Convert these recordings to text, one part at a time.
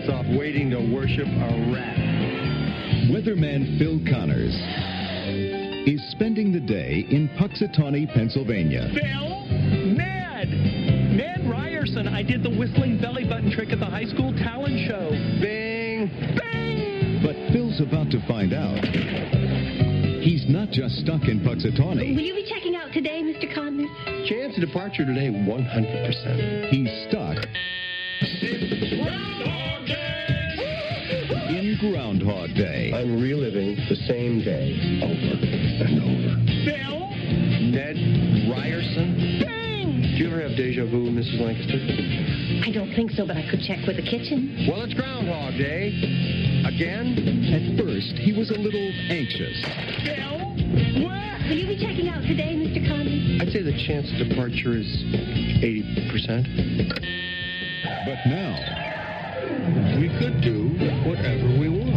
off waiting to worship a rat. Weatherman Phil Connors is spending the day in Puxatawney, Pennsylvania. Phil? Ned Ryerson. I did the whistling belly button trick at the high school talent show. Bing! Bang! But Phil's about to find out he's not just stuck in Puxatawney. Will you be checking out today, Mr. Connors? Chance of departure today, 100%. He's stuck in Groundhog Day. I'm reliving the same day over and over. Phil? Ned Ryerson? Bang! Do you ever have deja vu, Mrs. Lancaster? I don't think so, but I could check with the kitchen. Well, it's Groundhog Day. Again? At first, he was a little anxious. Phil? What? Will you be checking out today, Mr. Connors? I'd say the chance of departure is 80%. But now, We could do whatever we want.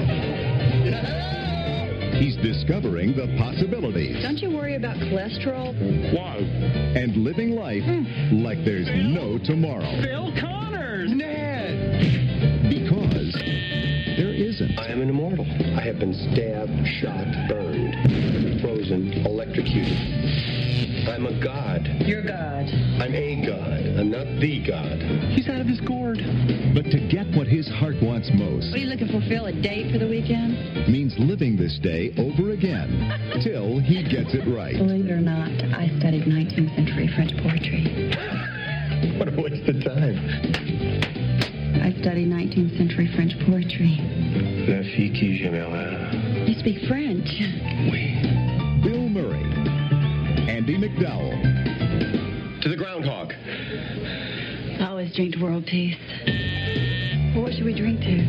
he's discovering the possibilities Don't you worry about cholesterol? Why? and living life like there's no tomorrow. Phil Connors! Ned! Because there isn't. I am an immortal. I have been stabbed, shot, burned, frozen, electrocuted. I'm a god. You're God. I'm a god. I'm not the god. He's out of his gourd. But to get what his heart wants most What are you looking for, Phil? A date for the weekend? means living this day over again till he gets it right. Believe it or not, I studied 19th century French poetry. What a waste of time. I studied 19th century French poetry. La fille qui j'aimerais. You speak French. Bill Murray, Andy McDowell, To the groundhog. I always drink to world peace. Well, what should we drink to?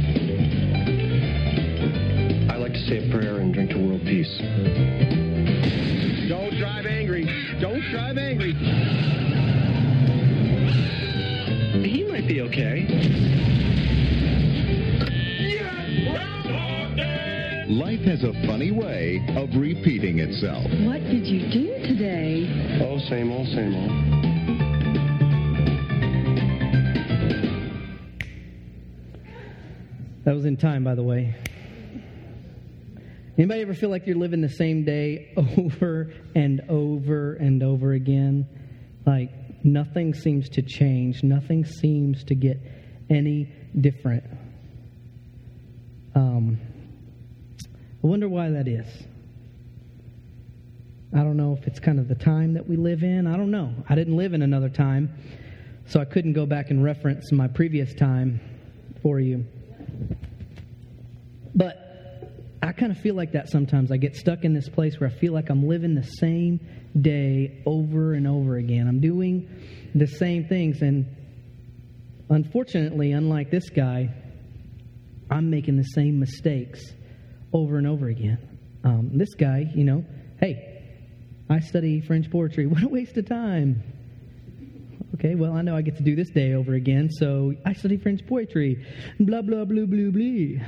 I like to say a prayer and drink to world peace. Don't drive angry. Don't drive angry. He might be okay. life has a funny way of repeating itself. What did you do today? Oh, same old, same old. That was in time, by the way. Anybody ever feel like you're living the same day over and over and over again? Like nothing seems to change. Nothing seems to get any different. I wonder why that is. I don't know if it's kind of the time that we live in. I don't know. I didn't live in another time, so I couldn't go back and reference my previous time for you. But I kind of feel like that sometimes. I get stuck in this place where I feel like I'm living the same day over and over again. I'm doing the same things. And unfortunately, unlike this guy, I'm making the same mistakes over and over again. This guy, hey, I study French poetry. What a waste of time. Okay, well, I know I get to do this day over again, so I study French poetry. Blah, blah, blah, blah, blah.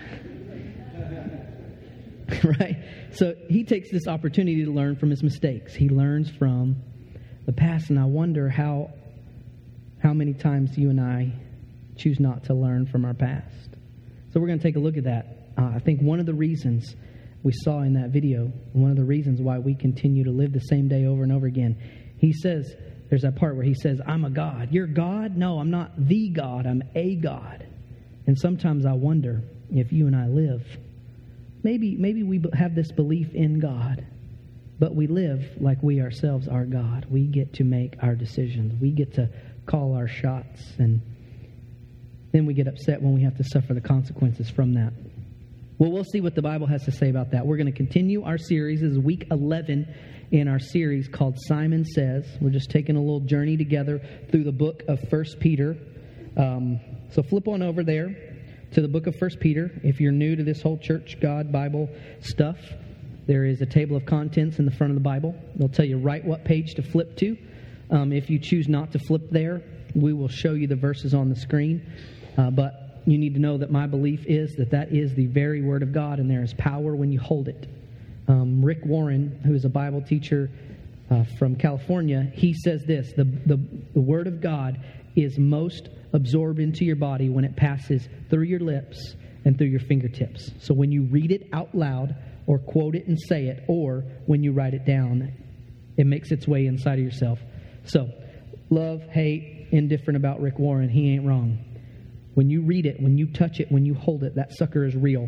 Right? So he takes this opportunity to learn from his mistakes. He learns from the past, and I wonder how many times you and I choose not to learn from our past. So we're going to take a look at that. I think one of the reasons we saw in that video, one of the reasons why we continue to live the same day over and over again, he says, there's that part where he says, I'm a God. You're God? No, I'm not the God. I'm a God. And sometimes I wonder if you and I live, maybe we have this belief in God, but we live like we ourselves are God. We get to make our decisions. We get to call our shots, and then we get upset when we have to suffer the consequences from that. Well, we'll see what the Bible has to say about that. We're going to continue our series. This is week 11 in our series called Simon Says. We're just taking a little journey together through the book of 1 Peter. So flip on over there to the book of 1 Peter. If you're new to this whole church, God, Bible stuff, there is a table of contents in the front of the Bible. They'll tell you right what page to flip to. If you choose not to flip there, we will show you the verses on the screen. But you need to know that my belief is that is the very Word of God, and there is power when you hold it. Rick Warren, who is a Bible teacher from California, he says this, the Word of God is most absorbed into your body when it passes through your lips and through your fingertips. So when you read it out loud or quote it and say it, or when you write it down, it makes its way inside of yourself. So, love, hate, indifferent about Rick Warren, he ain't wrong. When you read it, when you touch it, when you hold it, that sucker is real.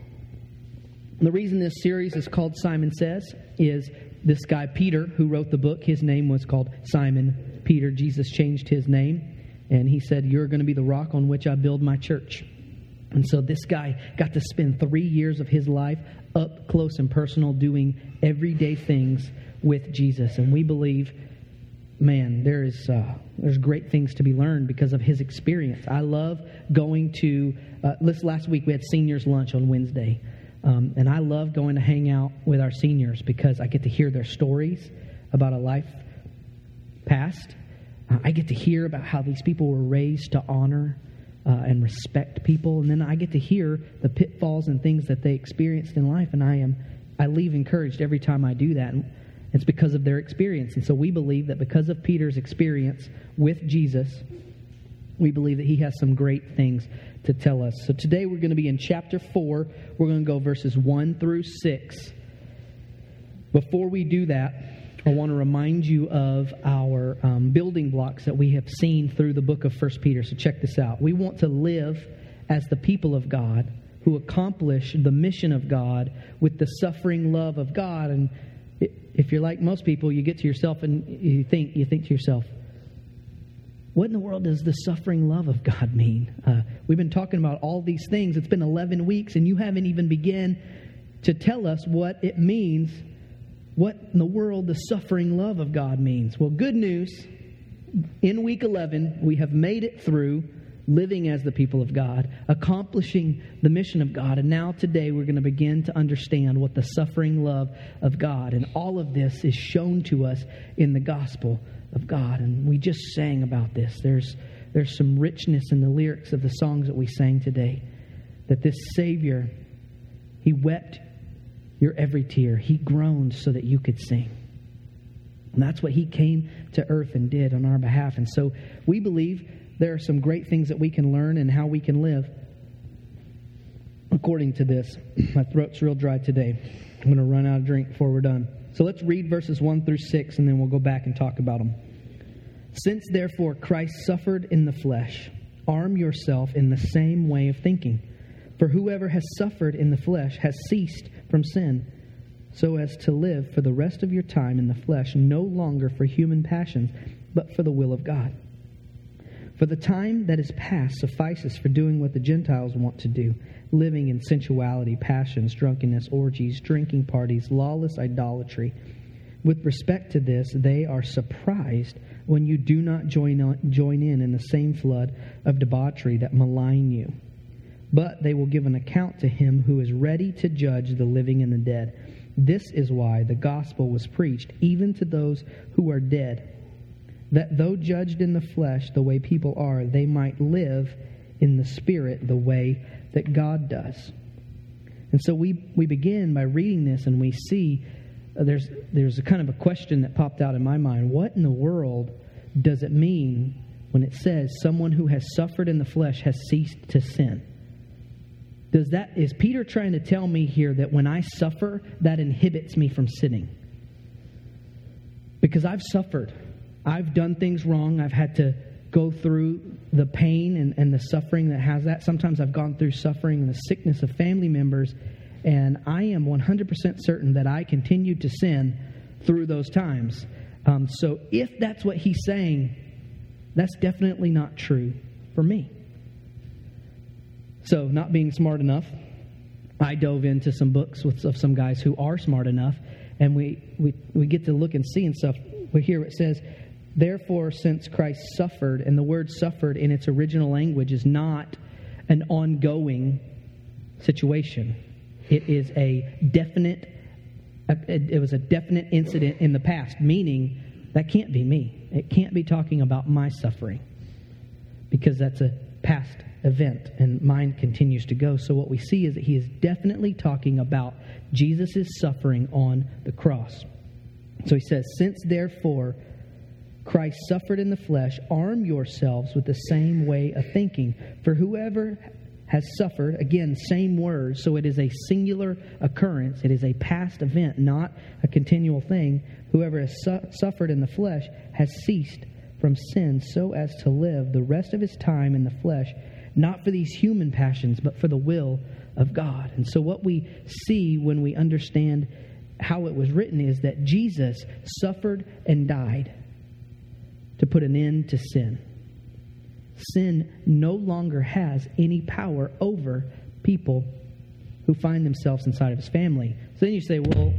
The reason this series is called Simon Says is this guy Peter, who wrote the book, his name was called Simon Peter. Jesus changed his name, and he said, "You're going to be the rock on which I build my church." And so this guy got to spend 3 years of his life up close and personal doing everyday things with Jesus. And we believe, man, there's great things to be learned because of his experience. I love going to, last week we had seniors lunch on Wednesday. And I love going to hang out with our seniors because I get to hear their stories about a life past. I get to hear about how these people were raised to honor and respect people. And then I get to hear the pitfalls and things that they experienced in life. And I leave encouraged every time I do that. And it's because of their experience. And so we believe that because of Peter's experience with Jesus, we believe that he has some great things to tell us. So today we're going to be in chapter 4. We're going to go verses 1 through 6. Before we do that, I want to remind you of our building blocks that we have seen through the book of 1 Peter. So check this out. We want to live as the people of God who accomplish the mission of God with the suffering love of God. And if you're like most people, you get to yourself and you think to yourself, what in the world does the suffering love of God mean? We've been talking about all these things. It's been 11 weeks, and you haven't even begun to tell us what it means, what in the world the suffering love of God means. Well, good news. In week 11, we have made it through living as the people of God, accomplishing the mission of God. And now today we're going to begin to understand what the suffering love of God. And all of this is shown to us in the gospel of God. And we just sang about this. There's some richness in the lyrics of the songs that we sang today. That this Savior, He wept your every tear. He groaned so that you could sing. And that's what He came to earth and did on our behalf. And so we believe there are some great things that we can learn and how we can live according to this. My throat's real dry today. I'm going to run out of drink before we're done. So let's read verses 1 through 6, and then we'll go back and talk about them. Since, therefore, Christ suffered in the flesh, arm yourself in the same way of thinking. For whoever has suffered in the flesh has ceased from sin, so as to live for the rest of your time in the flesh, no longer for human passions, but for the will of God. For the time that is past suffices for doing what the Gentiles want to do, living in sensuality, passions, drunkenness, orgies, drinking parties, lawless idolatry. With respect to this, they are surprised when you do not join in the same flood of debauchery that malign you. But they will give an account to Him who is ready to judge the living and the dead. This is why the gospel was preached, even to those who are dead, that though judged in the flesh the way people are, they might live in the Spirit the way that God does. And so we begin by reading this, and we see there's a kind of a question that popped out in my mind. What in the world does it mean when it says someone who has suffered in the flesh has ceased to sin? Is Peter trying to tell me here that when I suffer, that inhibits me from sinning? Because I've suffered. I've done things wrong. I've had to go through the pain and the suffering that has that. Sometimes I've gone through suffering and the sickness of family members, and I am 100% certain that I continued to sin through those times. So if that's what he's saying, that's definitely not true for me. So not being smart enough, I dove into some books of some guys who are smart enough, and we get to look and see and stuff. But here it says, therefore, since Christ suffered, and the word suffered in its original language is not an ongoing situation. It is it was a definite incident in the past, meaning that can't be me. It can't be talking about my suffering, because that's a past event and mine continues to go. So what we see is that he is definitely talking about Jesus' suffering on the cross. So he says, since therefore Christ suffered in the flesh, arm yourselves with the same way of thinking. For whoever has suffered, again, same word, so it is a singular occurrence. It is a past event, not a continual thing. Whoever has suffered in the flesh has ceased from sin so as to live the rest of his time in the flesh, not for these human passions, but for the will of God. And so what we see when we understand how it was written is that Jesus suffered and died to put an end to sin. Sin no longer has any power over people who find themselves inside of his family. So then you say, well,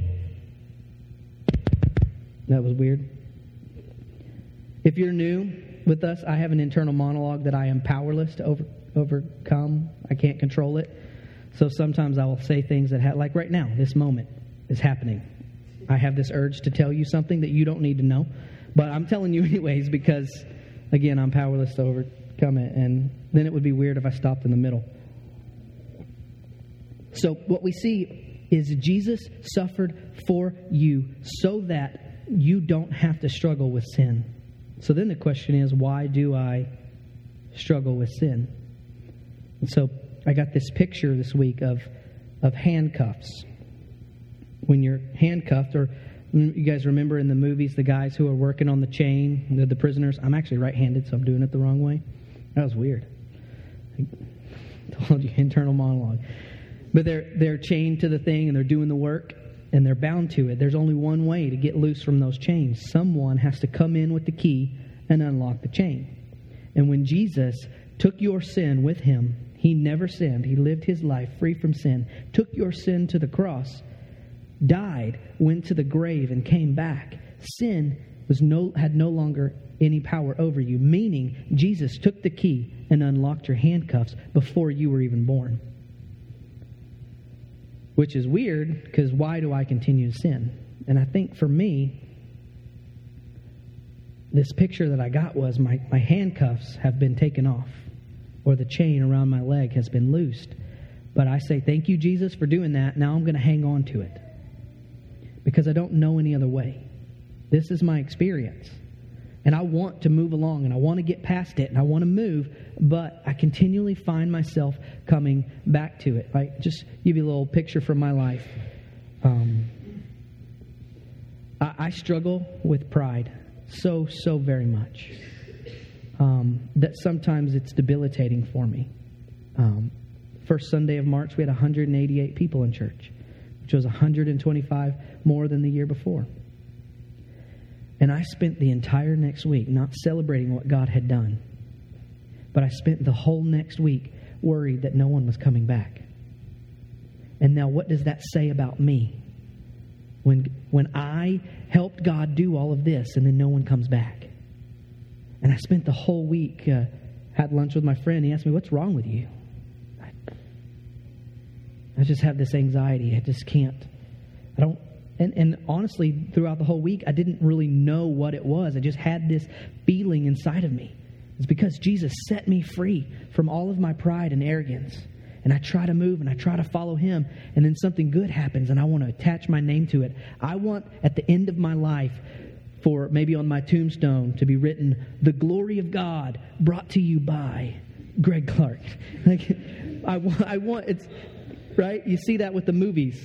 that was weird. If you're new with us, I have an internal monologue that I am powerless to overcome. I can't control it. So sometimes I will say things that like right now, this moment is happening. I have this urge to tell you something that you don't need to know. But I'm telling you anyways because, again, I'm powerless to overcome it. And then it would be weird if I stopped in the middle. So what we see is Jesus suffered for you so that you don't have to struggle with sin. So then the question is, why do I struggle with sin? And so I got this picture this week of handcuffs. When you're handcuffed, or you guys remember in the movies, the guys who are working on the chain, the prisoners. I'm actually right-handed, so I'm doing it the wrong way. That was weird. I told you, internal monologue. But they're chained to the thing, and they're doing the work, and they're bound to it. There's only one way to get loose from those chains. Someone has to come in with the key and unlock the chain. And when Jesus took your sin with him, he never sinned. He lived his life free from sin, took your sin to the cross, died, went to the grave, and came back. Sin had no longer any power over you, meaning Jesus took the key and unlocked your handcuffs before you were even born. Which is weird, because why do I continue to sin? And I think for me, this picture that I got was my handcuffs have been taken off, or the chain around my leg has been loosed. But I say, thank you, Jesus, for doing that. Now I'm going to hang on to it, because I don't know any other way. This is my experience. And I want to move along, and I want to get past it, and I want to move, but I continually find myself coming back to it. Like, just give you a little picture from my life. I struggle with pride so very much that sometimes it's debilitating for me. First Sunday of March, we had 188 people in church, which was 125 more than the year before. And I spent the entire next week not celebrating what God had done. But I spent the whole next week worried that no one was coming back. And now what does that say about me? When I helped God do all of this and then no one comes back. And I spent the whole week, had lunch with my friend. He asked me, what's wrong with you? I just have this anxiety. I just can't. I don't. And honestly, throughout the whole week, I didn't really know what it was. I just had this feeling inside of me. It's because Jesus set me free from all of my pride and arrogance. And I try to move and I try to follow him. And then something good happens and I want to attach my name to it. I want at the end of my life, for maybe on my tombstone, to be written, "The glory of God brought to you by Greg Clark." Like, I want it's right. You see that with the movies.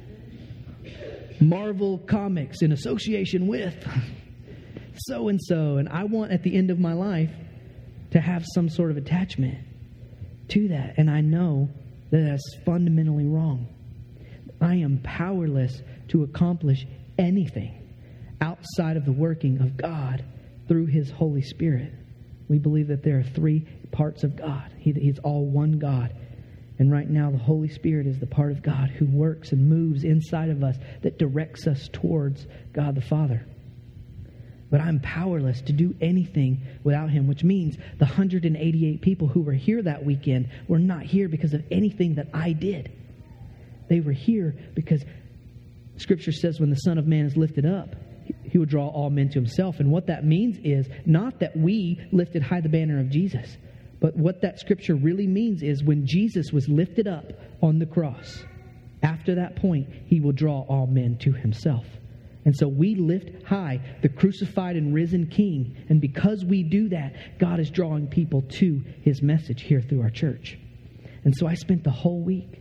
Marvel Comics in association with so-and-so. And I want at the end of my life to have some sort of attachment to that. And I know that that's fundamentally wrong. I am powerless to accomplish anything outside of the working of God through his Holy Spirit. We believe that there are three parts of God. He's all one God. And right now, the Holy Spirit is the part of God who works and moves inside of us that directs us towards God the Father. But I'm powerless to do anything without him, which means the 188 people who were here that weekend were not here because of anything that I did. They were here because Scripture says when the Son of Man is lifted up, he will draw all men to himself. And what that means is not that we lifted high the banner of Jesus, but what that scripture really means is when Jesus was lifted up on the cross, after that point, he will draw all men to himself. And so we lift high the crucified and risen King. And because we do that, God is drawing people to His message here through our church. And so I spent the whole week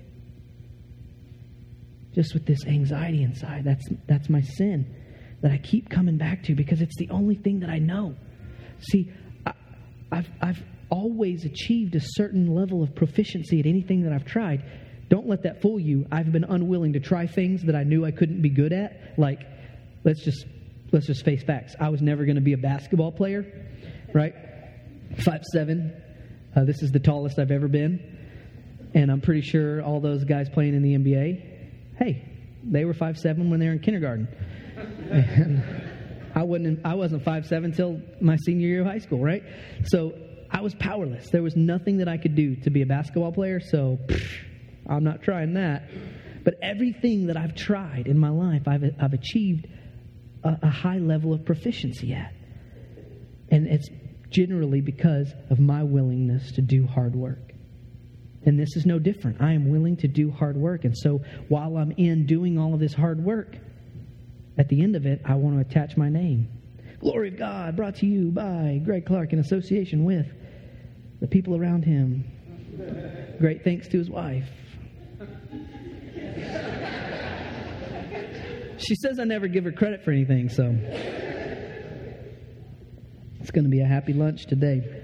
just with this anxiety inside. That's my sin that I keep coming back to because it's the only thing that I know. See, I've always achieved a certain level of proficiency at anything that I've tried. Don't let that fool you. I've been unwilling to try things that I knew I couldn't be good at. Like, let's just face facts. I was never going to be a basketball player, right? 5'7". This is the tallest I've ever been. And I'm pretty sure all those guys playing in the NBA, hey, they were 5'7" when they were in kindergarten. And I wasn't 5'7" until my senior year of high school, right? So I was powerless. There was nothing that I could do to be a basketball player, so I'm not trying that. But everything that I've tried in my life, I've achieved a high level of proficiency at. And it's generally because of my willingness to do hard work. And this is no different. I am willing to do hard work. And so while I'm in doing all of this hard work, at the end of it, I want to attach my name. Glory of God, brought to you by Greg Clark in association with the people around him. Great thanks to his wife. She says I never give her credit for anything, so it's going to be a happy lunch today.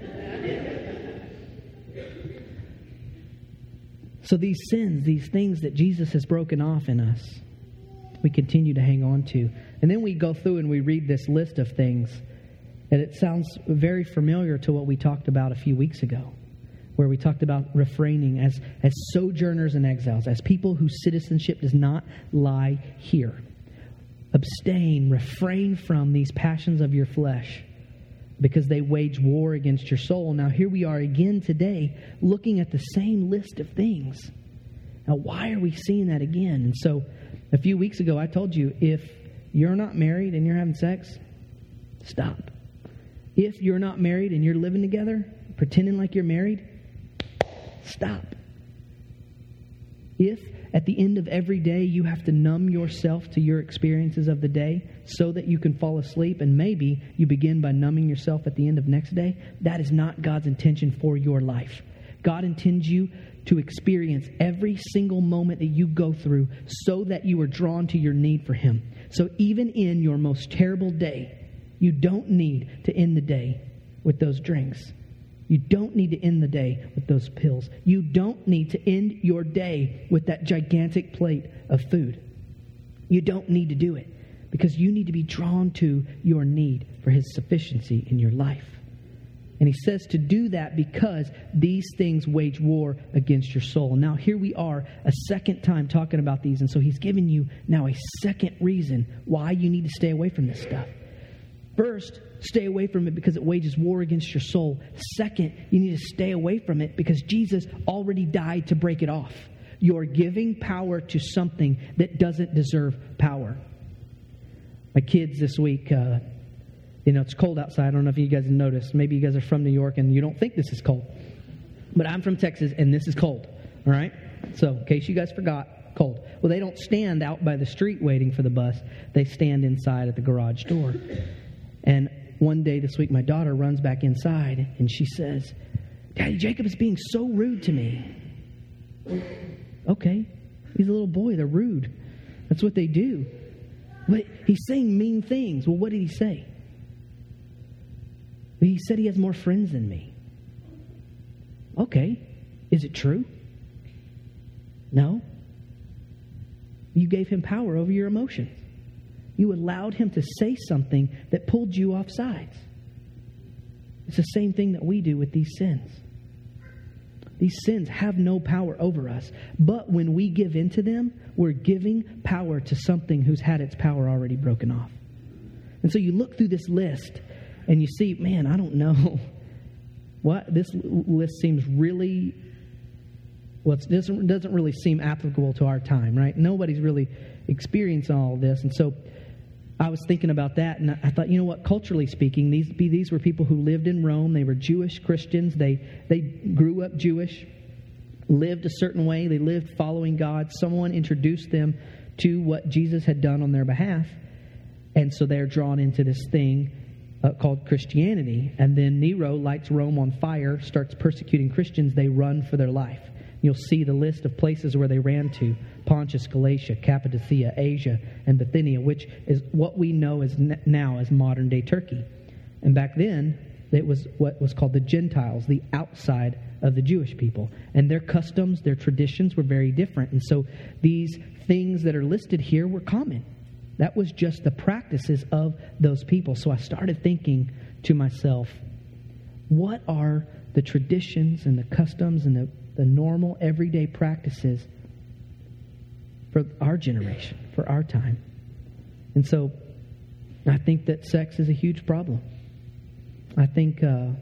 So these sins, these things that Jesus has broken off in us, we continue to hang on to. And then we go through and we read this list of things, and it sounds very familiar to what we talked about a few weeks ago, where we talked about refraining as sojourners and exiles, as people whose citizenship does not lie here. Abstain, refrain from these passions of your flesh, because they wage war against your soul. Now here we are again today looking at the same list of things. Now why are we seeing that again? And so a few weeks ago I told you, if you're not married and you're having sex, stop. If you're not married and you're living together, pretending like you're married, stop. If at the end of every day you have to numb yourself to your experiences of the day so that you can fall asleep, and maybe you begin by numbing yourself at the end of next day, that is not God's intention for your life. God intends you to experience every single moment that you go through so that you are drawn to your need for Him. So even in your most terrible day, you don't need to end the day with those drinks. You don't need to end the day with those pills. You don't need to end your day with that gigantic plate of food. You don't need to do it because you need to be drawn to your need for His sufficiency in your life. And He says to do that because these things wage war against your soul. Now here we are a second time talking about these. And so He's given you now a second reason why you need to stay away from this stuff. First, stay away from it because it wages war against your soul. Second, you need to stay away from it because Jesus already died to break it off. You're giving power to something that doesn't deserve power. My kids this week, it's cold outside. I don't know if you guys have noticed. Maybe you guys are from New York and you don't think this is cold. But I'm from Texas and this is cold. All right? So, in case you guys forgot, cold. Well, they don't stand out by the street waiting for the bus. They stand inside at the garage door. And one day this week, my daughter runs back inside and she says, "Daddy, Jacob is being so rude to me." Okay, he's a little boy. They're rude. That's what they do. But he's saying mean things. Well, what did he say? He said he has more friends than me. Okay, is it true? No. You gave him power over your emotions. You allowed him to say something that pulled you off sides. It's the same thing that we do with these sins. These sins have no power over us. But when we give in to them, we're giving power to something who's had its power already broken off. And so you look through this list and you see, man, I don't know. What? This list seems really... Well, it doesn't really seem applicable to our time, right? Nobody's really experienced all of this. And so I was thinking about that, and I thought, you know what, culturally speaking, these were people who lived in Rome. They were Jewish Christians. They grew up Jewish, lived a certain way. They lived following God. Someone introduced them to what Jesus had done on their behalf. And so they're drawn into this thing called Christianity. And then Nero lights Rome on fire, starts persecuting Christians. They run for their life. You'll see the list of places where they ran to: Pontus, Galatia, Cappadocia, Asia, and Bithynia, which is what we know as now as modern-day Turkey. And back then, it was what was called the Gentiles, the outside of the Jewish people. And their customs, their traditions were very different. And so these things that are listed here were common. That was just the practices of those people. So I started thinking to myself, what are the traditions and the customs and the normal everyday practices for our generation, for our time? And so I think that sex is a huge problem. I think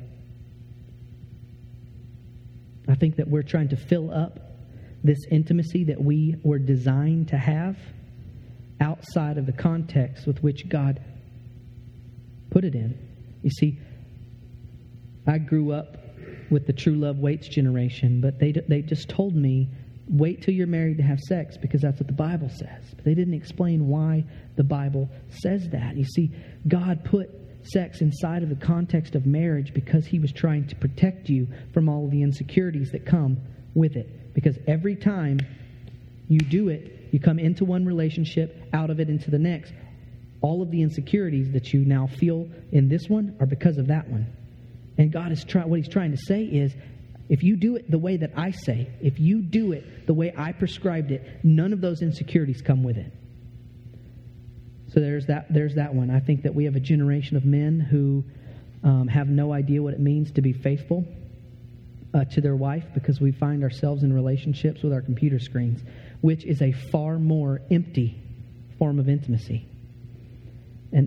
that we're trying to fill up this intimacy that we were designed to have outside of the context with which God put it in. You see, I grew up with the True Love Waits generation, but they just told me, wait till you're married to have sex because that's what the Bible says. But they didn't explain why the Bible says that. You see, God put sex inside of the context of marriage because He was trying to protect you from all of the insecurities that come with it. Because every time you do it, you come into one relationship, out of it into the next. All of the insecurities that you now feel in this one are because of that one. And God is what He's trying to say is, if you do it the way that I say, if you do it the way I prescribed it, none of those insecurities come with it. So there's that one. I think that we have a generation of men who have no idea what it means to be faithful to their wife because we find ourselves in relationships with our computer screens, which is a far more empty form of intimacy. And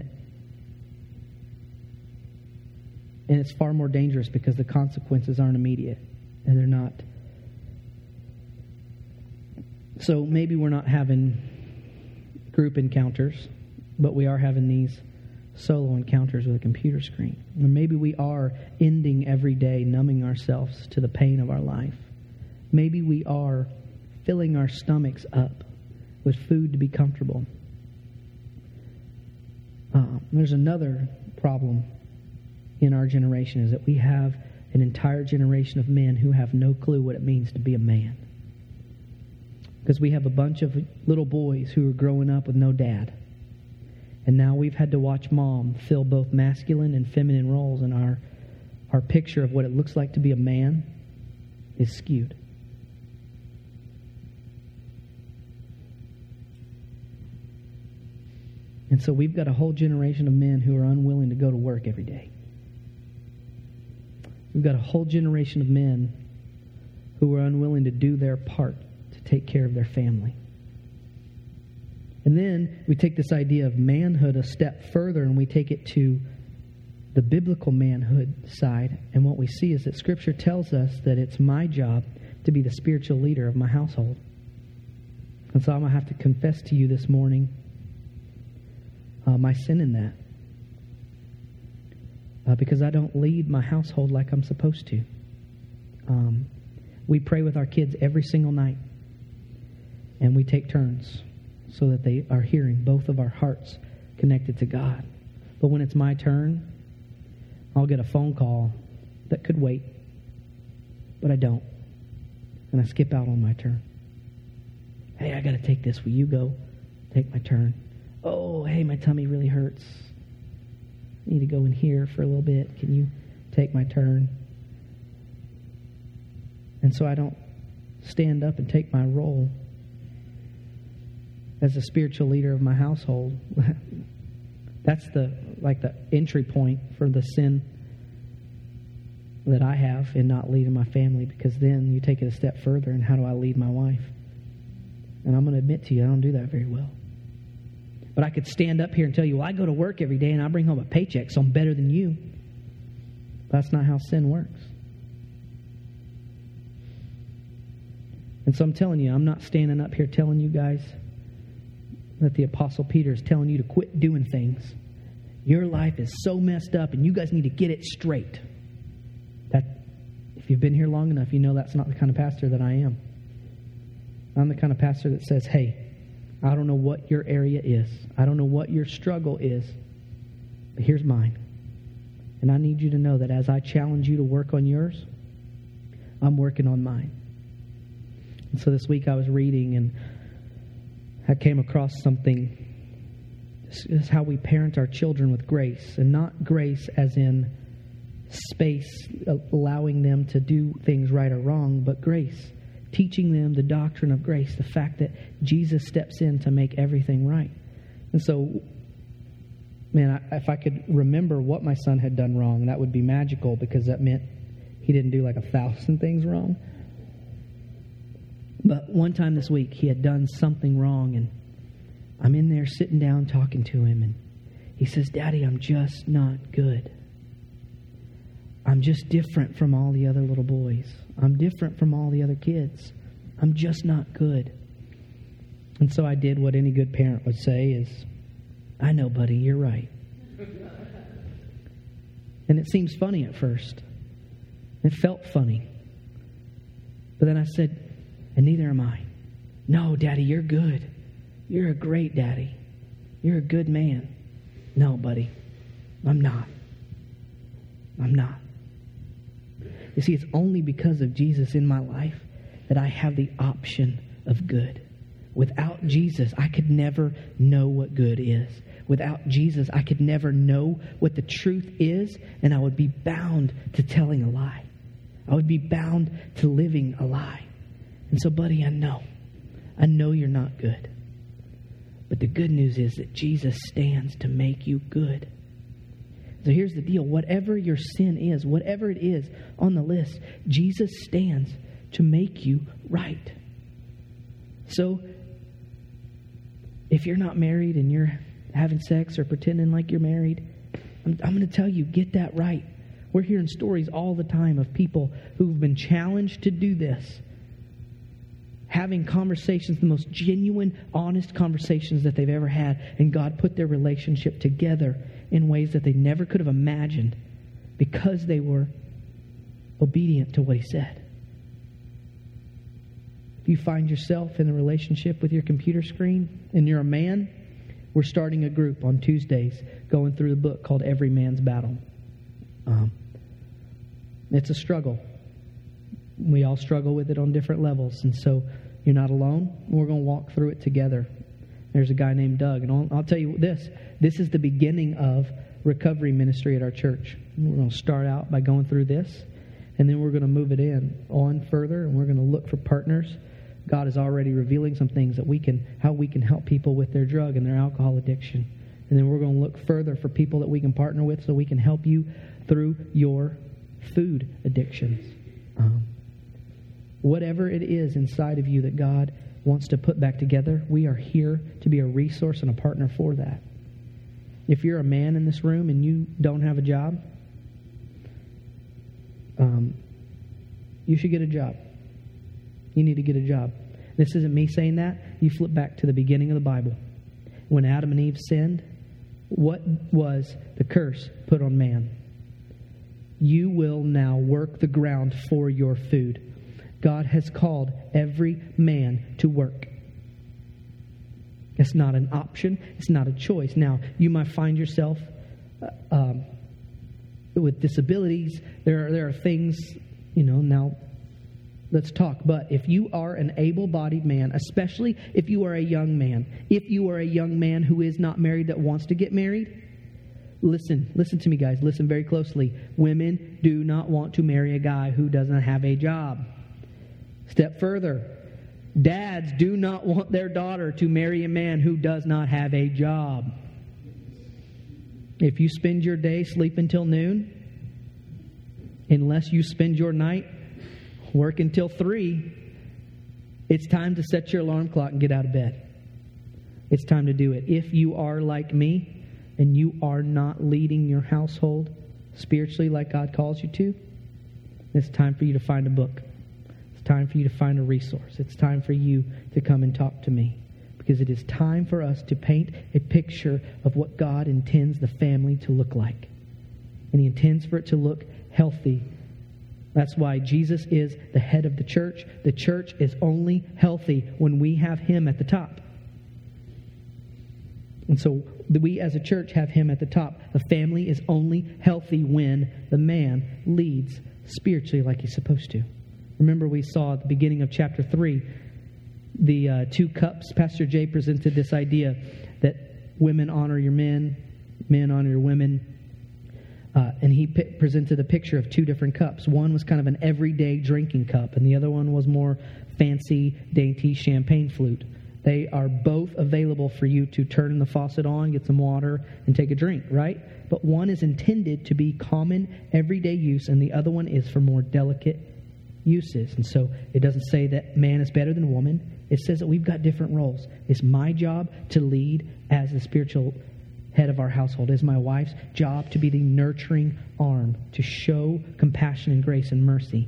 it's far more dangerous because the consequences aren't immediate and they're not. So maybe we're not having group encounters, but we are having these solo encounters with a computer screen. Or maybe we are ending every day numbing ourselves to the pain of our life. Maybe we are filling our stomachs up with food to be comfortable. There's another problem in our generation is that we have an entire generation of men who have no clue what it means to be a man. Because we have a bunch of little boys who are growing up with no dad. And now we've had to watch mom fill both masculine and feminine roles, and our picture of what it looks like to be a man is skewed. And so we've got a whole generation of men who are unwilling to go to work every day. We've got a whole generation of men who are unwilling to do their part to take care of their family. And then we take this idea of manhood a step further and we take it to the biblical manhood side. And what we see is that Scripture tells us that it's my job to be the spiritual leader of my household. And so I'm going to have to confess to you this morning my sin in that. Because I don't lead my household like I'm supposed to. We pray with our kids every single night. And we take turns so that they are hearing both of our hearts connected to God. But when it's my turn, I'll get a phone call that could wait. But I don't. And I skip out on my turn. Hey, I got to take this. Will you go take my turn? Oh, hey, my tummy really hurts. I need to go in here for a little bit. Can you take my turn? And so I don't stand up and take my role as the spiritual leader of my household. That's the entry point for the sin that I have in not leading my family, because then you take it a step further, and how do I lead my wife? And I'm going to admit to you, I don't do that very well. But I could stand up here and tell you, well, I go to work every day and I bring home a paycheck, so I'm better than you. That's not how sin works. And so I'm telling you, I'm not standing up here telling you guys that the Apostle Peter is telling you to quit doing things. Your life is so messed up and you guys need to get it straight. That, if you've been here long enough, you know that's not the kind of pastor that I am. I'm the kind of pastor that says, hey, I don't know what your area is. I don't know what your struggle is. But here's mine. And I need you to know that as I challenge you to work on yours, I'm working on mine. And so this week I was reading and I came across something. This is how we parent our children with grace. And not grace as in space, allowing them to do things right or wrong, but grace. Teaching them the doctrine of grace, the fact that Jesus steps in to make everything right. And so, man, if I could remember what my son had done wrong, that would be magical, because that meant he didn't do like 1,000 things wrong. But one time this week, he had done something wrong, and I'm in there sitting down talking to him, and he says, "Daddy, I'm just not good. I'm just different from all the other little boys. I'm different from all the other kids. I'm just not good." And so I did what any good parent would say is, "I know, buddy, you're right." And it seems funny at first. It felt funny. But then I said, "And neither am I." "No, Daddy, you're good. You're a great daddy. You're a good man." "No, buddy, I'm not. I'm not." You see, it's only because of Jesus in my life that I have the option of good. Without Jesus, I could never know what good is. Without Jesus, I could never know what the truth is, and I would be bound to telling a lie. I would be bound to living a lie. And so, buddy, I know you're not good. But the good news is that Jesus stands to make you good. So here's the deal. Whatever your sin is, whatever it is on the list, Jesus stands to make you right. So if you're not married and you're having sex or pretending like you're married, I'm going to tell you, get that right. We're hearing stories all the time of people who've been challenged to do this, having conversations, the most genuine, honest conversations that they've ever had, and God put their relationship together in ways that they never could have imagined because they were obedient to what He said. If you find yourself in a relationship with your computer screen and you're a man, we're starting a group on Tuesdays going through the book called Every Man's Battle. It's a struggle. We all struggle with it on different levels, and so you're not alone. We're going to walk through it together. There's a guy named Doug, and I'll tell you this. This is the beginning of recovery ministry at our church. We're going to start out by going through this, and then we're going to move it on further, and we're going to look for partners. God is already revealing some things that how we can help people with their drug and their alcohol addiction. And then we're going to look further for people that we can partner with so we can help you through your food addictions. Whatever it is inside of you that God wants to put back together, we are here to be a resource and a partner for that. If you're a man in this room and you don't have a job, you should get a job. You need to get a job. This isn't me saying that. You flip back to the beginning of the Bible. When Adam and Eve sinned, what was the curse put on man? You will now work the ground for your food. God has called every man to work. It's not an option. It's not a choice. Now, you might find yourself with disabilities. There are things, now let's talk. But if you are an able-bodied man, especially if you are a young man who is not married that wants to get married, listen to me, guys. Listen very closely. Women do not want to marry a guy who doesn't have a job. Step further. Dads do not want their daughter to marry a man who does not have a job. If you spend your day sleeping till noon, unless you spend your night working till 3, it's time to set your alarm clock and get out of bed. It's time to do it. If you are like me and you are not leading your household spiritually like God calls you to, it's time for you to find a book. It's time for you to find a resource. It's time for you to come and talk to me, because it is time for us to paint a picture of what God intends the family to look like. And He intends for it to look healthy. That's why Jesus is the head of the church. The church is only healthy when we have Him at the top. And so we as a church have him at the top. A family is only healthy when the man leads spiritually like he's supposed to. Remember, we saw at the beginning of chapter 3, the 2 cups. Pastor Jay presented this idea that women honor your men, men honor your women. And he presented a picture of 2 different cups. One was kind of an everyday drinking cup, and the other one was more fancy, dainty champagne flute. They are both available for you to turn the faucet on, get some water, and take a drink, right? But one is intended to be common, everyday use, and the other one is for more delicate uses. And so it doesn't say that man is better than woman. It says that we've got different roles. It's my job to lead as the spiritual head of our household. It's my wife's job to be the nurturing arm, to show compassion and grace and mercy.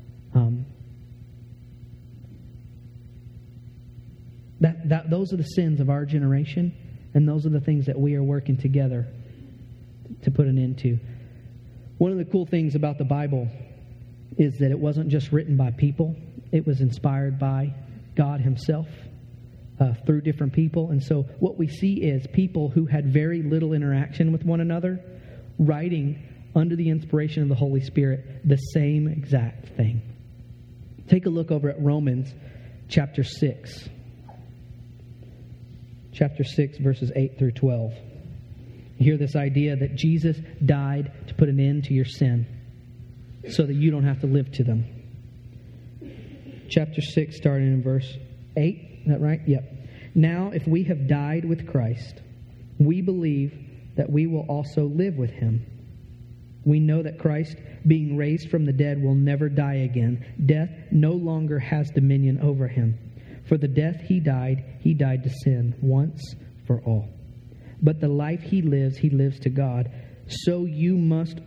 Those are the sins of our generation, and those are the things that we are working together to put an end to. One of the cool things about the Bible is that it wasn't just written by people. It was inspired by God himself through different people. And so what we see is people who had very little interaction with one another writing under the inspiration of the Holy Spirit the same exact thing. Take a look over at Romans chapter 6. Chapter 6, verses 8 through 12. You hear this idea that Jesus died to put an end to your sin so that you don't have to live to them. Chapter 6, starting in verse 8. Is that right? Yep. Now, if we have died with Christ, we believe that we will also live with him. We know that Christ, being raised from the dead, will never die again. Death no longer has dominion over him. For the death he died to sin once for all. But the life he lives to God. So you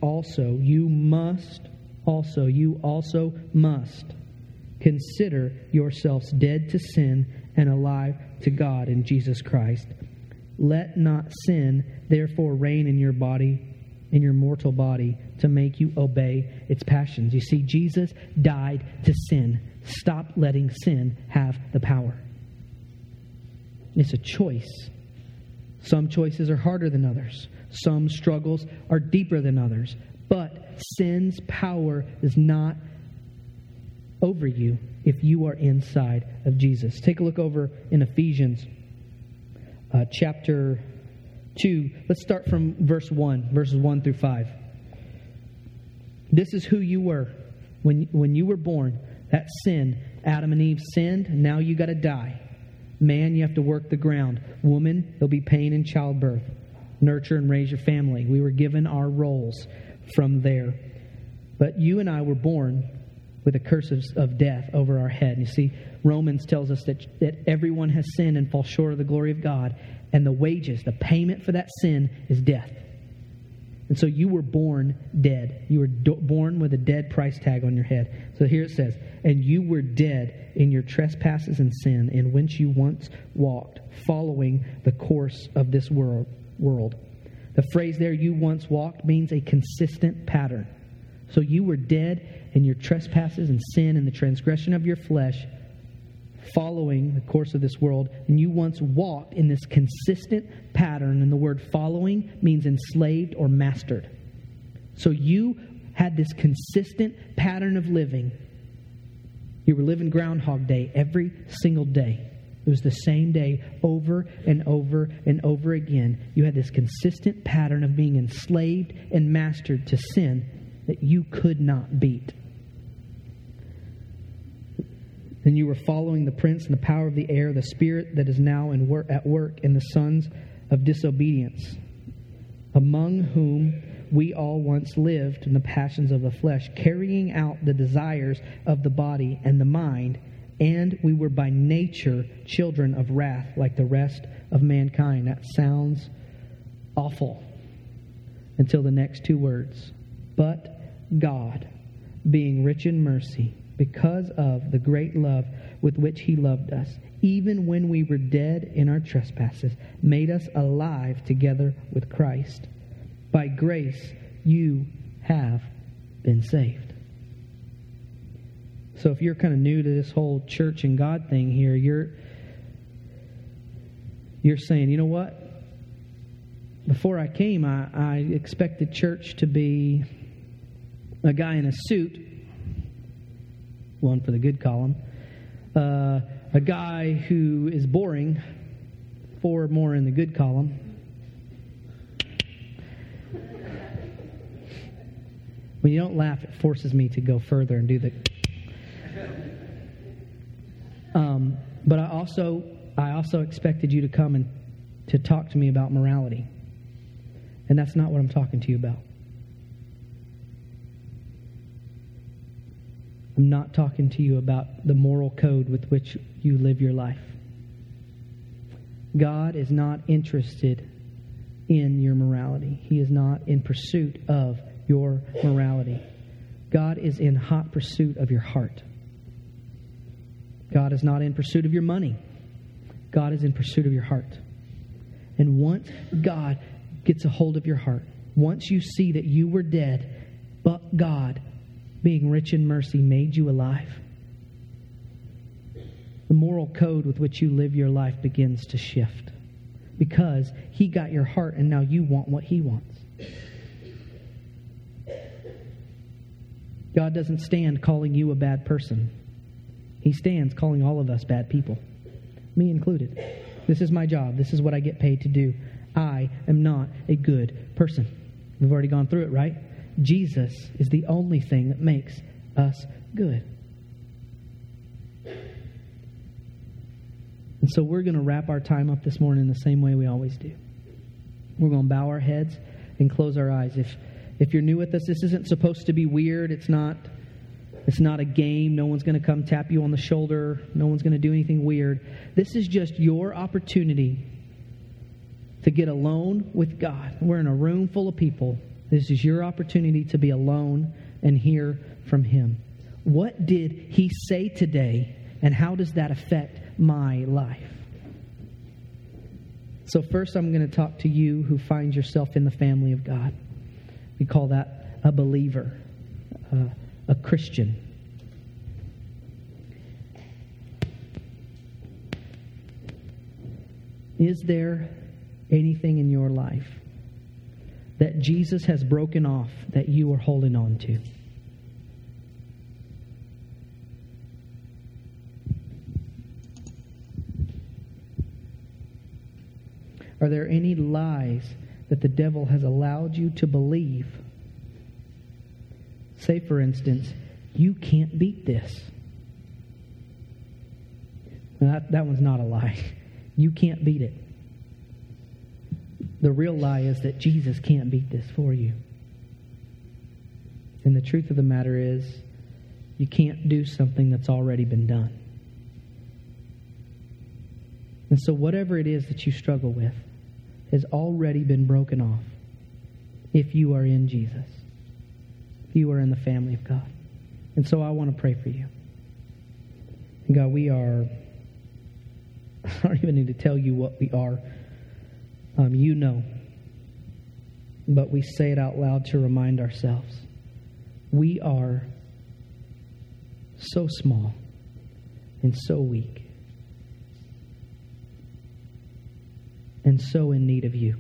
also must consider yourselves dead to sin and alive to God in Jesus Christ. Let not sin therefore reign in your body, in your mortal body, to make you obey its passions. You see, Jesus died to sin. Stop letting sin have the power. It's a choice. Some choices are harder than others. Some struggles are deeper than others. But sin's power is not over you if you are inside of Jesus. Take a look over in Ephesians chapter 2. Let's start from verses 1 through 5. This is who you were when you were born. That sin, Adam and Eve sinned, and now you got to die. Man, you have to work the ground. Woman, there'll be pain in childbirth. Nurture and raise your family. We were given our roles from there. But you and I were born with a curse of death over our head. And you see, Romans tells us that everyone has sinned and falls short of the glory of God. And the wages, the payment for that sin is death. And so you were born dead. You were born with a dead price tag on your head. So here it says, and you were dead in your trespasses and sin, in which you once walked, following the course of this world. The phrase there, you once walked, means a consistent pattern. So you were dead in your trespasses and sin and the transgression of your flesh, following the course of this world, and you once walked in this consistent pattern, and the word following means enslaved or mastered. So you had this consistent pattern of living. You were living Groundhog Day every single day. It was the same day over and over and over again. You had this consistent pattern of being enslaved and mastered to sin that you could not beat. And you were following the prince and the power of the air, the spirit that is now at work in the sons of disobedience, among whom we all once lived in the passions of the flesh, carrying out the desires of the body and the mind, and we were by nature children of wrath like the rest of mankind. That sounds awful until the next 2 words. But God, being rich in mercy, because of the great love with which he loved us, even when we were dead in our trespasses, made us alive together with Christ. By grace you have been saved. So if you're kind of new to this whole church and God thing here, you're saying, you know what? before I came, I expected church to be a guy in a suit, one for the good column, a guy who is boring, 4 more in the good column. When you don't laugh, it forces me to go further and do the... But I also expected you to come and to talk to me about morality. And that's not what I'm talking to you about. I'm not talking to you about the moral code with which you live your life. God is not interested in your morality. He is not in pursuit of your morality. God is in hot pursuit of your heart. God is not in pursuit of your money. God is in pursuit of your heart. And once God gets a hold of your heart, once you see that you were dead, but God, being rich in mercy, made you alive, the moral code with which you live your life begins to shift. Because He got your heart and now you want what He wants. God doesn't stand calling you a bad person. He stands calling all of us bad people, me included. This is my job. This is what I get paid to do. I am not a good person. We've already gone through it, right? Jesus is the only thing that makes us good. And so we're going to wrap our time up this morning the same way we always do. We're going to bow our heads and close our eyes. If you're new with us, this isn't supposed to be weird. It's not a game. No one's going to come tap you on the shoulder. No one's going to do anything weird. This is just your opportunity to get alone with God. We're in a room full of people. This is your opportunity to be alone and hear from Him. What did He say today, and how does that affect my life? So first, I'm going to talk to you who find yourself in the family of God. We call that a believer, a Christian. Is there anything in your life that Jesus has broken off that you are holding on to? Are there any lies that the devil has allowed you to believe? Say, for instance, you can't beat this. Now, that one's not a lie. You can't beat it. The real lie is that Jesus can't beat this for you. And the truth of the matter is, you can't do something that's already been done. And so whatever it is that you struggle with has already been broken off if you are in Jesus. If you are in the family of God. And so I want to pray for you. And God, I don't even need to tell you what we are. You know. But we say it out loud to remind ourselves. We are so small and so weak and so in need of you.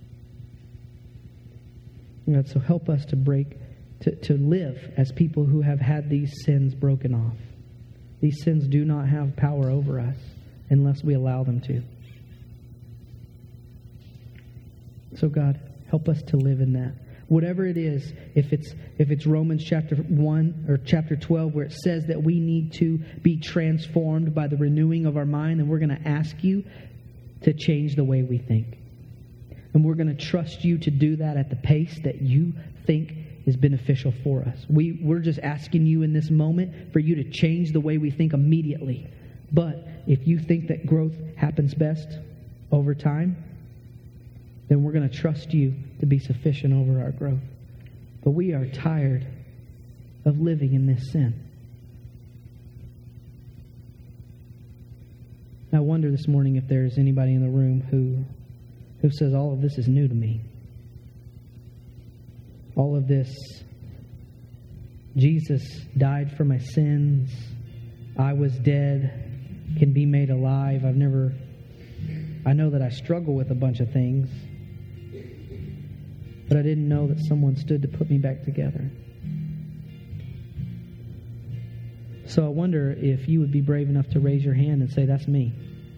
God, so help us to live as people who have had these sins broken off. These sins do not have power over us unless we allow them to. So God, help us to live in that. Whatever it is, if it's Romans chapter 1 or chapter 12 where it says that we need to be transformed by the renewing of our mind, and we're going to ask you to change the way we think. And we're going to trust you to do that at the pace that you think is beneficial for us. We're just asking you in this moment for you to change the way we think immediately. But if you think that growth happens best over time, then we're going to trust you to be sufficient over our growth. But we are tired of living in this sin. I wonder this morning if there's anybody in the room who says, all of this is new to me. All of this, Jesus died for my sins. I was dead, can be made alive. I know that I struggle with a bunch of things. but I didn't know that someone stood to put me back together. So I wonder if you would be brave enough to raise your hand and say, that's me.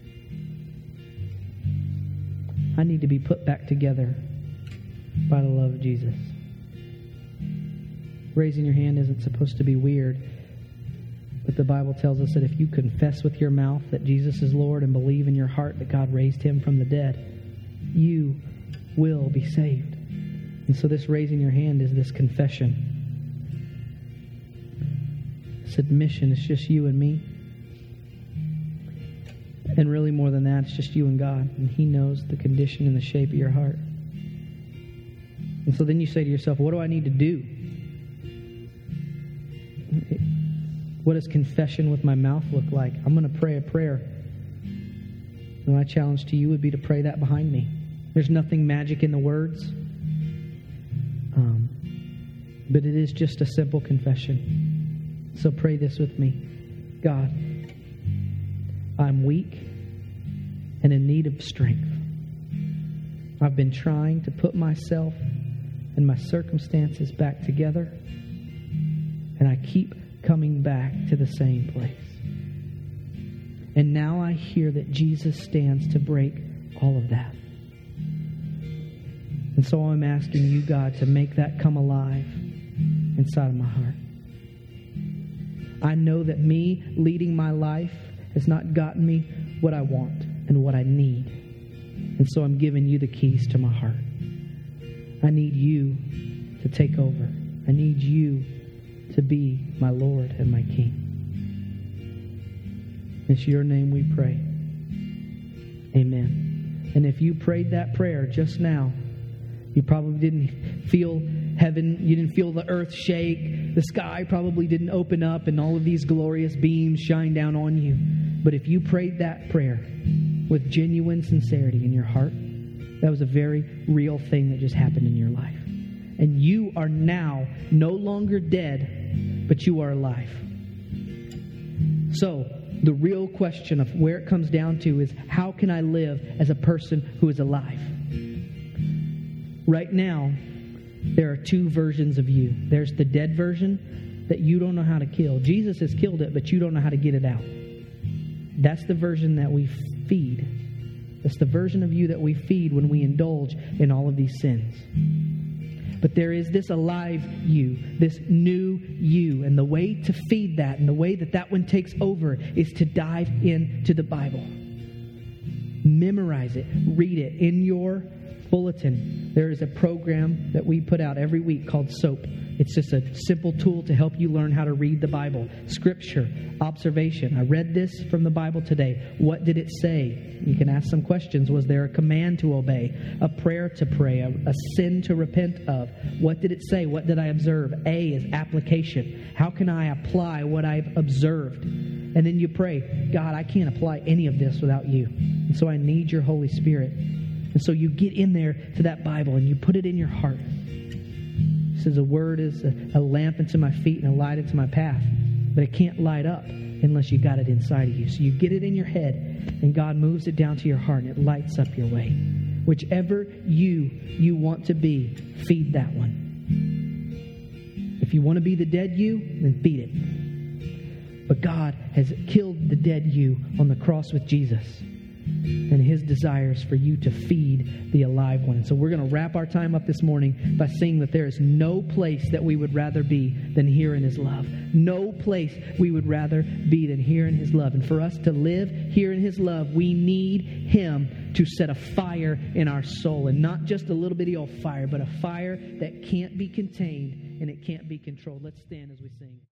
I need to be put back together by the love of Jesus. Raising your hand isn't supposed to be weird, but the Bible tells us that if you confess with your mouth that Jesus is Lord and believe in your heart that God raised him from the dead, you will be saved. And so this raising your hand is this confession. This admission is just you and me. And really more than that, it's just you and God. And he knows the condition and the shape of your heart. And so then you say to yourself, what do I need to do? What does confession with my mouth look like? I'm going to pray a prayer. And my challenge to you would be to pray that behind me. There's nothing magic in the words. But it is just a simple confession. So pray this with me. God, I'm weak and in need of strength. I've been trying to put myself and my circumstances back together, and I keep coming back to the same place. And now I hear that Jesus stands to break all of that. And so I'm asking you, God, to make that come alive inside of my heart. I know that me leading my life has not gotten me what I want and what I need. And so I'm giving you the keys to my heart. I need you to take over. I need you to be my Lord and my King. It's your name we pray. Amen. And if you prayed that prayer just now, you probably didn't feel heaven. You didn't feel the earth shake. The sky probably didn't open up and all of these glorious beams shine down on you. But if you prayed that prayer with genuine sincerity in your heart, that was a very real thing that just happened in your life. And you are now no longer dead, but you are alive. So, the real question of where it comes down to is, how can I live as a person who is alive? Right now, there are two versions of you. There's the dead version that you don't know how to kill. Jesus has killed it, but you don't know how to get it out. That's the version that we feed. That's the version of you that we feed when we indulge in all of these sins. But there is this alive you, this new you. And the way to feed that and the way that that one takes over is to dive into the Bible. Memorize it. Read it. In your bulletin, there is a program that we put out every week called SOAP. It's just a simple tool to help you learn how to read the Bible. Scripture, observation. I read this from the Bible today. What did it say? You can ask some questions. Was there a command to obey? A prayer to pray? A sin to repent of? What did it say? What did I observe? A is application. How can I apply what I've observed? And then you pray, God, I can't apply any of this without you. And so I need your Holy Spirit. And so you get in there to that Bible and you put it in your heart. It says a word is a lamp unto my feet and a light unto my path. But it can't light up unless you got it inside of you. So you get it in your head and God moves it down to your heart and it lights up your way. Whichever you want to be, feed that one. If you want to be the dead you, then feed it. But God has killed the dead you on the cross with Jesus. And his desire is for you to feed the alive one. And so we're going to wrap our time up this morning by saying that there is no place that we would rather be than here in his love. No place we would rather be than here in his love. And for us to live here in his love, we need him to set a fire in our soul. And not just a little bitty old fire, but a fire that can't be contained and it can't be controlled. Let's stand as we sing.